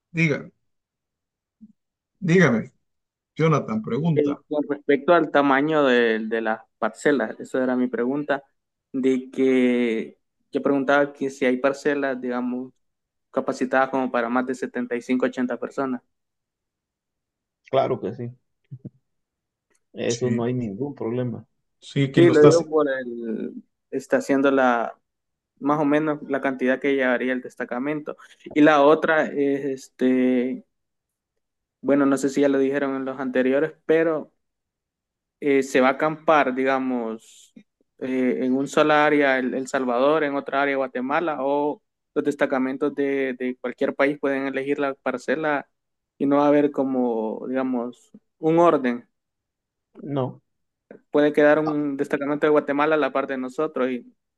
Diga, dígame, Jonathan, pregunta. Con respecto al tamaño de las parcelas, esa era mi pregunta, de que yo preguntaba que si hay parcelas, digamos, capacitadas como para más de 75 80 personas. Claro que sí, eso no Sí. hay ningún problema. Sí, quien Sí, lo lo está digo haciendo. por está haciendo más o menos la cantidad que llevaría el destacamento. Y la otra es, bueno, no sé si ya lo dijeron en los anteriores, pero se va a acampar, digamos, en un sola área El Salvador, en otra área Guatemala, o los destacamentos de cualquier país pueden elegir la parcela y no va a haber como, digamos, un orden. No, Puede quedar un destacamento de Guatemala a la par de nosotros.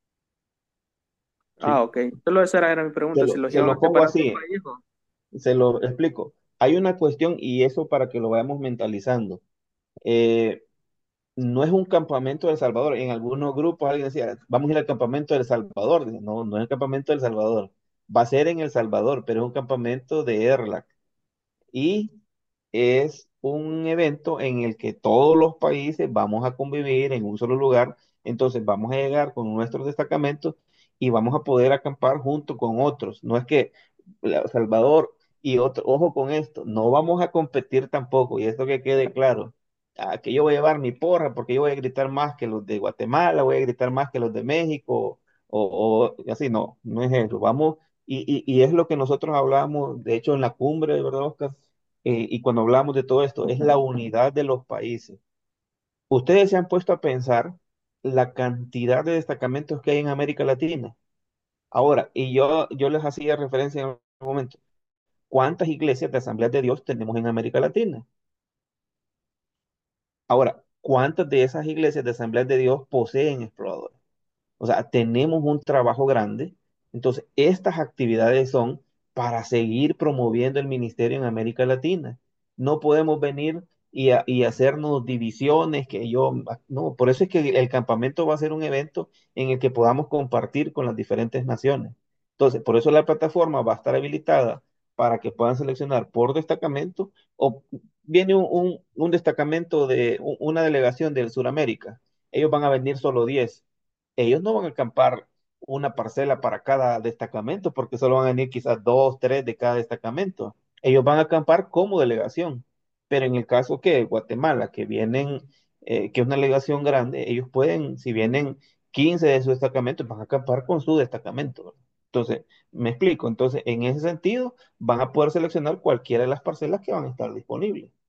sí. Ok. Solo esa era mi pregunta, si los Se iban lo a pongo separar por así, país o... se lo explico. Hay una cuestión y eso para que lo vayamos mentalizando. Eh, no es un campamento de El Salvador. En algunos grupos alguien decía, vamos a ir al campamento de El Salvador. Dice, no, no es el campamento de El Salvador. Va a ser en El Salvador, pero es un campamento de ERLAC. Y es un evento en el que todos los países vamos a convivir en un solo lugar. Entonces vamos a llegar con nuestros destacamentos y vamos a poder acampar junto con otros. No es que Salvador y otro, ojo con esto, no vamos a competir tampoco, y esto que quede claro, que yo voy a llevar mi porra porque yo voy a gritar más que los de Guatemala, voy a gritar más que los de México, o así, no, no es eso, vamos, y es lo que nosotros hablamos, de hecho en la cumbre, de verdad, Oscar, y cuando hablamos de todo esto, es la unidad de los países. Ustedes se han puesto a pensar la cantidad de destacamentos que hay en América Latina. Ahora, yo les hacía referencia en algún momento. ¿Cuántas iglesias de Asambleas de Dios tenemos en América Latina? Ahora, ¿cuántas de esas iglesias de Asambleas de Dios poseen exploradores? O sea, tenemos un trabajo grande. Entonces, estas actividades son para seguir promoviendo el ministerio en América Latina. No podemos venir y hacernos divisiones que yo, no, por eso es que el campamento va a ser un evento en el que podamos compartir con las diferentes naciones. Entonces, por eso la plataforma va a estar habilitada para que puedan seleccionar por destacamento o viene un destacamento de una delegación del Suramérica. Ellos van a venir solo 10. Ellos no van a acampar una parcela para cada destacamento, porque solo van a venir quizás dos, tres de cada destacamento. Ellos van a acampar como delegación. Pero en el caso que Guatemala, que vienen, que es una delegación grande, ellos pueden, si vienen 15 de sus destacamentos, van a acampar con su destacamento. Entonces, me explico. Entonces, en ese sentido, van a poder seleccionar cualquiera de las parcelas que van a estar disponibles.